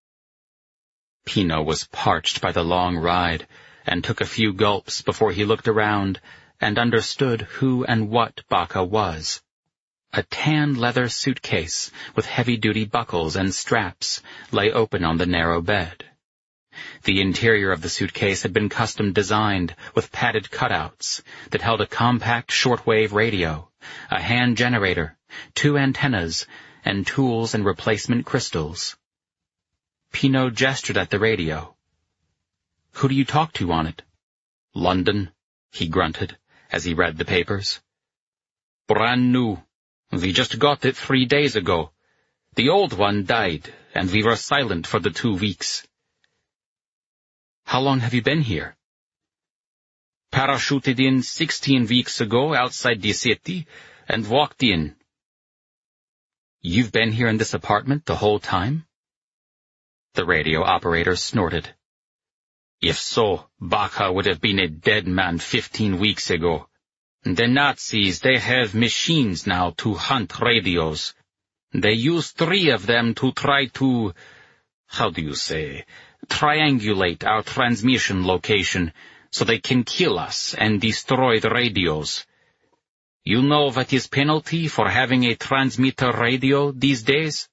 Pino was parched by the long ride and took a few gulps before he looked around and understood who and what Bacca was. A tan leather suitcase with heavy-duty buckles and straps lay open on the narrow bed. The interior of the suitcase had been custom designed with padded cutouts that held a compact shortwave radio, a hand generator, two antennas, and tools and replacement crystals. Pino gestured at the radio. "Who do you talk to on it?" "London," he grunted as he read the papers. "Brand new. We just got it three days ago. The old one died, and we were silent for the two weeks. How long have you been here?" "Parachuted in sixteen weeks ago outside the city, and walked in." "You've been here in this apartment the whole time?" The radio operator snorted. "If so, Bacca would have been a dead man fifteen weeks ago. The Nazis, they have machines now to hunt radios. They use three of them to try to, how do you say, triangulate our transmission location so they can kill us and destroy the radios. You know what is penalty for having a transmitter radio these days?"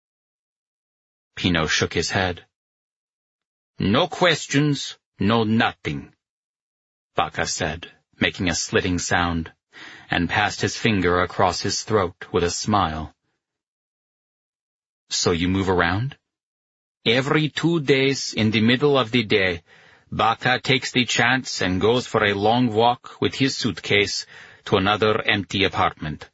Pino shook his head. "No questions, no nothing," Bacca said, making a slitting sound, and passed his finger across his throat with a smile. "So you move around?" "Every two days in the middle of the day, Bacca takes the chance and goes for a long walk with his suitcase to another empty apartment."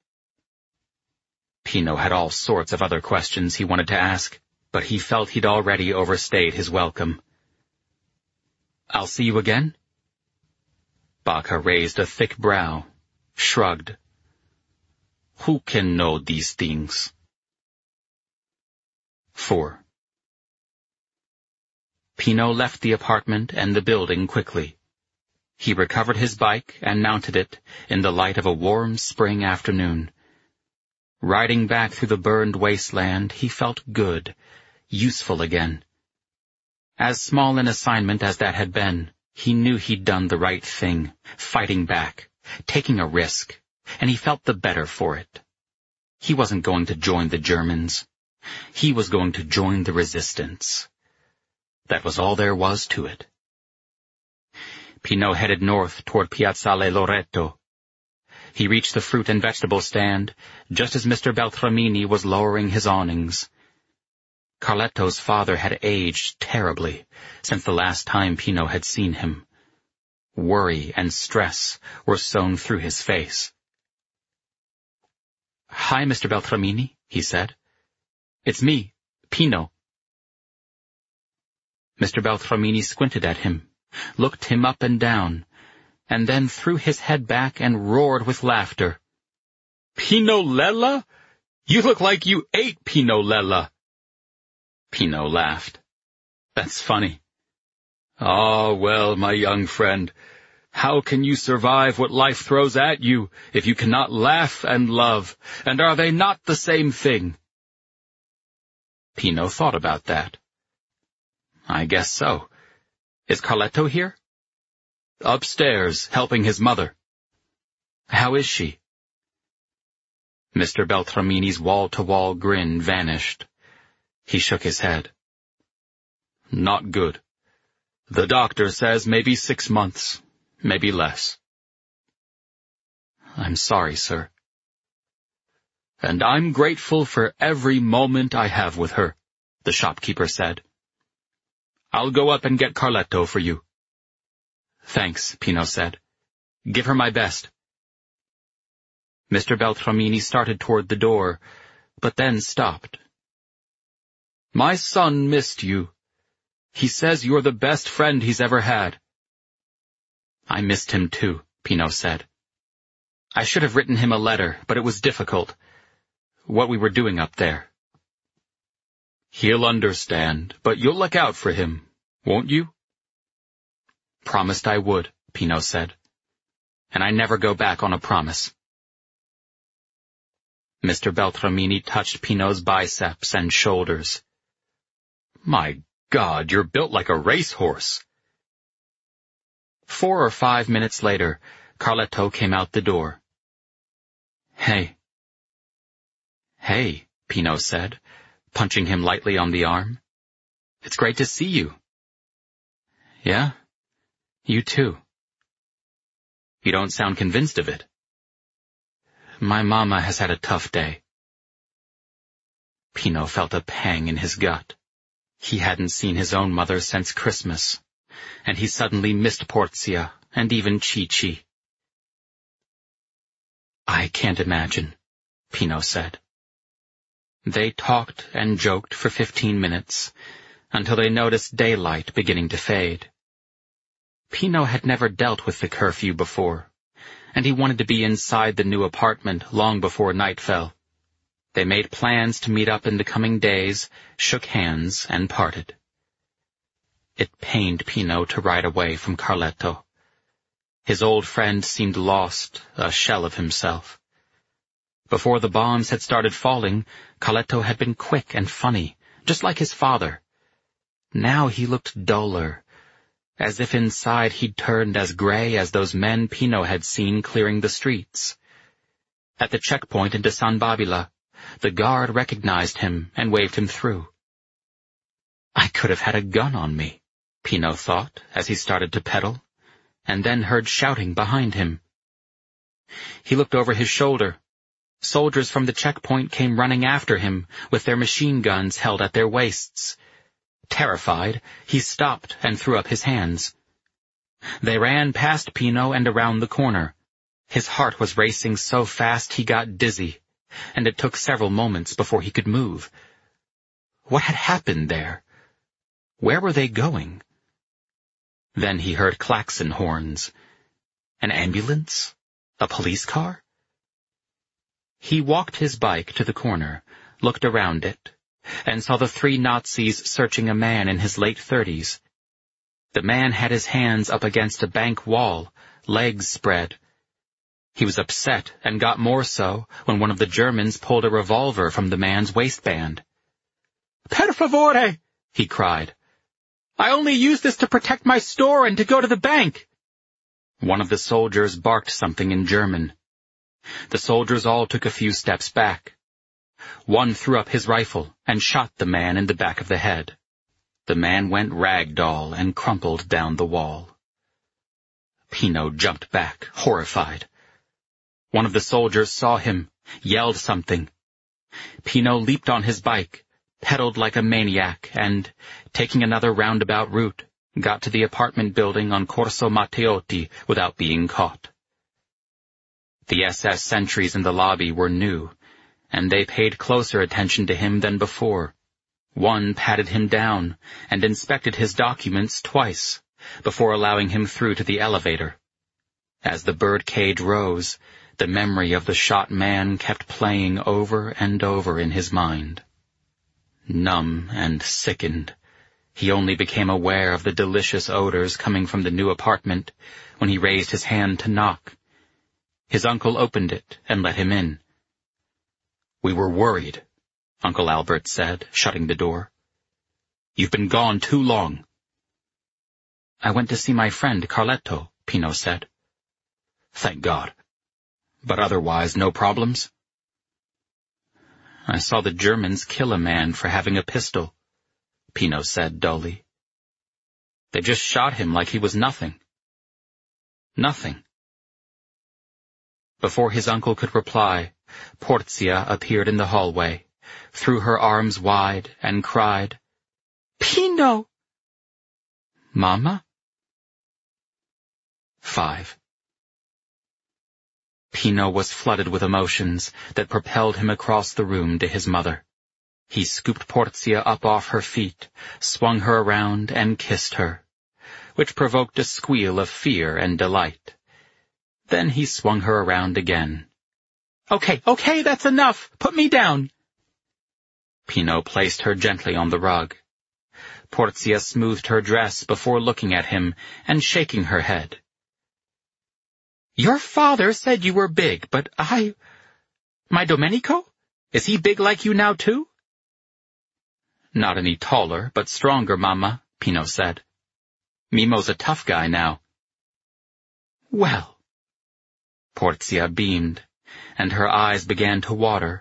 Pino had all sorts of other questions he wanted to ask, but he felt he'd already overstayed his welcome. "I'll see you again?" Bacca raised a thick brow, shrugged. Who can know these things? Four. Pino left the apartment and the building quickly. He recovered his bike and mounted it in the light of a warm spring afternoon. Riding back through the burned wasteland, he felt good, useful again. As small an assignment as that had been, he knew he'd done the right thing, fighting back, taking a risk, and he felt the better for it. He wasn't going to join the Germans. He was going to join the resistance. That was all there was to it. Pino headed north toward Piazzale Loreto. He reached the fruit and vegetable stand just as Mister Beltramini was lowering his awnings. Carletto's father had aged terribly since the last time Pino had seen him. Worry and stress were sewn through his face. "Hi, Mister Beltramini," he said. "It's me, Pino." Mister Beltramini squinted at him, looked him up and down, and then threw his head back and roared with laughter. "Pino Lella? You look like you ate Pino Lella." Pino laughed. "That's funny." "Ah, well, my young friend, how can you survive what life throws at you if you cannot laugh and love, and are they not the same thing?" Pino thought about that. "I guess so. Is Carletto here?" "Upstairs, helping his mother." "How is she?" Mister Beltramini's wall-to-wall grin vanished. He shook his head. "Not good. The doctor says maybe six months, maybe less." "I'm sorry, sir." "And I'm grateful for every moment I have with her," the shopkeeper said. "I'll go up and get Carletto for you." "Thanks," Pino said. "Give her my best." Mister Beltramini started toward the door, but then stopped. "My son missed you. He says you're the best friend he's ever had." "I missed him too," Pino said. "I should have written him a letter, but it was difficult. What we were doing up there." "He'll understand, but you'll look out for him, won't you?" "Promised I would," Pino said. "And I never go back on a promise." Mister Beltramini touched Pino's biceps and shoulders. "My God, you're built like a racehorse." Four or five minutes later, Carletto came out the door. "Hey." "Hey," Pino said, punching him lightly on the arm. "It's great to see you." "Yeah? You too." "You don't sound convinced of it." "My mama has had a tough day." Pino felt a pang in his gut. He hadn't seen his own mother since Christmas, and he suddenly missed Porzia and even Chi-Chi. "I can't imagine," Pino said. They talked and joked for fifteen minutes, until they noticed daylight beginning to fade. Pino had never dealt with the curfew before, and he wanted to be inside the new apartment long before night fell. They made plans to meet up in the coming days, shook hands, and parted. It pained Pino to ride away from Carletto. His old friend seemed lost, a shell of himself. Before the bombs had started falling, Carletto had been quick and funny, just like his father. Now he looked duller, as if inside he'd turned as gray as those men Pino had seen clearing the streets. At the checkpoint into San Babila, the guard recognized him and waved him through. I could have had a gun on me, Pino thought as he started to pedal, and then heard shouting behind him. He looked over his shoulder. Soldiers from the checkpoint came running after him with their machine guns held at their waists. Terrified, he stopped and threw up his hands. They ran past Pino and around the corner. His heart was racing so fast he got dizzy, and it took several moments before he could move. What had happened there? Where were they going? Then he heard klaxon horns. An ambulance? A police car? He walked his bike to the corner, looked around it, and saw the three Nazis searching a man in his late thirties. The man had his hands up against a bank wall, legs spread. He was upset, and got more so, when one of the Germans pulled a revolver from the man's waistband. "Per favore!" he cried. "I only use this to protect my store and to go to the bank." One of the soldiers barked something in German. The soldiers all took a few steps back. One threw up his rifle and shot the man in the back of the head. The man went ragdoll and crumpled down the wall. Pino jumped back, horrified. One of the soldiers saw him, yelled something. Pino leaped on his bike, pedaled like a maniac, and, taking another roundabout route, got to the apartment building on Corso Matteotti without being caught. The S S sentries in the lobby were new, and they paid closer attention to him than before. One patted him down and inspected his documents twice before allowing him through to the elevator. As the birdcage rose, the memory of the shot man kept playing over and over in his mind. Numb and sickened, he only became aware of the delicious odors coming from the new apartment when he raised his hand to knock. His uncle opened it and let him in. "We were worried," Uncle Albert said, shutting the door. "You've been gone too long." "I went to see my friend Carletto," Pino said. "Thank God. But otherwise no problems?" "I saw the Germans kill a man for having a pistol," Pino said dully. "They just shot him like he was nothing. Nothing." Before his uncle could reply, Porzia appeared in the hallway, threw her arms wide, and cried, "Pino!" "Mama?" Five. Pino was flooded with emotions that propelled him across the room to his mother. He scooped Porzia up off her feet, swung her around, and kissed her, which provoked a squeal of fear and delight. Then he swung her around again. "Okay, okay, that's enough! Put me down!" Pino placed her gently on the rug. Porzia smoothed her dress before looking at him and shaking her head. "Your father said you were big, but I... My Domenico? Is he big like you now, too?" "Not any taller, but stronger, Mamma," Pino said. "Mimo's a tough guy now." "Well..." Porzia beamed, and her eyes began to water.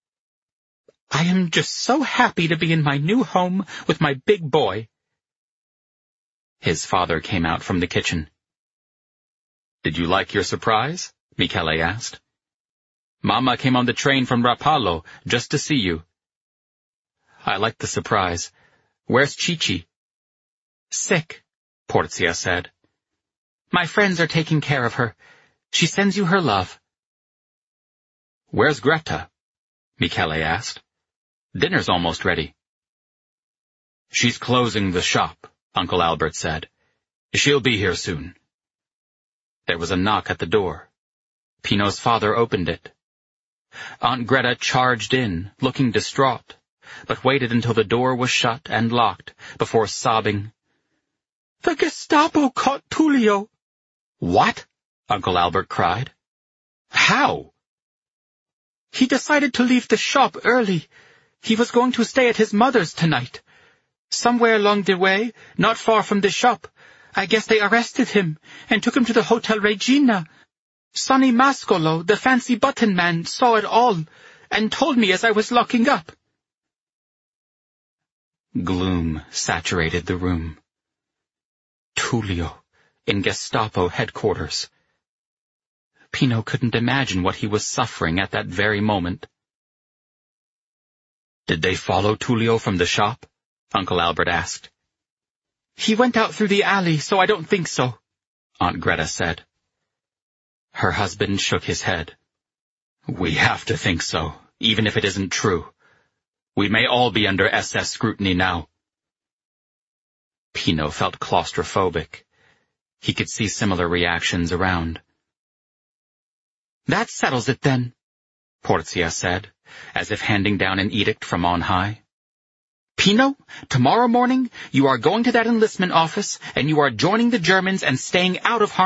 "I am just so happy to be in my new home with my big boy." His father came out from the kitchen. "Did you like your surprise?" Michele asked. "Mama came on the train from Rapallo just to see you." "I liked the surprise. Where's Cici?" "Sick," Porzia said. "My friends are taking care of her. She sends you her love." "Where's Greta?" Michele asked. "Dinner's almost ready." "She's closing the shop," Uncle Albert said. "She'll be here soon." There was a knock at the door. Pino's father opened it. Aunt Greta charged in, looking distraught, but waited until the door was shut and locked before sobbing, "The Gestapo caught Tullio." "What?" Uncle Albert cried. "How?" "He decided to leave the shop early. He was going to stay at his mother's tonight. Somewhere along the way, not far from the shop, I guess they arrested him and took him to the Hotel Regina. Sonny Mascolo, the fancy button man, saw it all and told me as I was locking up." Gloom saturated the room. Tullio, in Gestapo headquarters. Pino couldn't imagine what he was suffering at that very moment. "Did they follow Tullio from the shop?" Uncle Albert asked. "He went out through the alley, so I don't think so," Aunt Greta said. Her husband shook his head. "We have to think so, even if it isn't true. We may all be under S S scrutiny now." Pino felt claustrophobic. He could see similar reactions around. "That settles it, then," Portia said, as if handing down an edict from on high. Pino, tomorrow morning you are going to that enlistment office and you are joining the Germans and staying out of harm's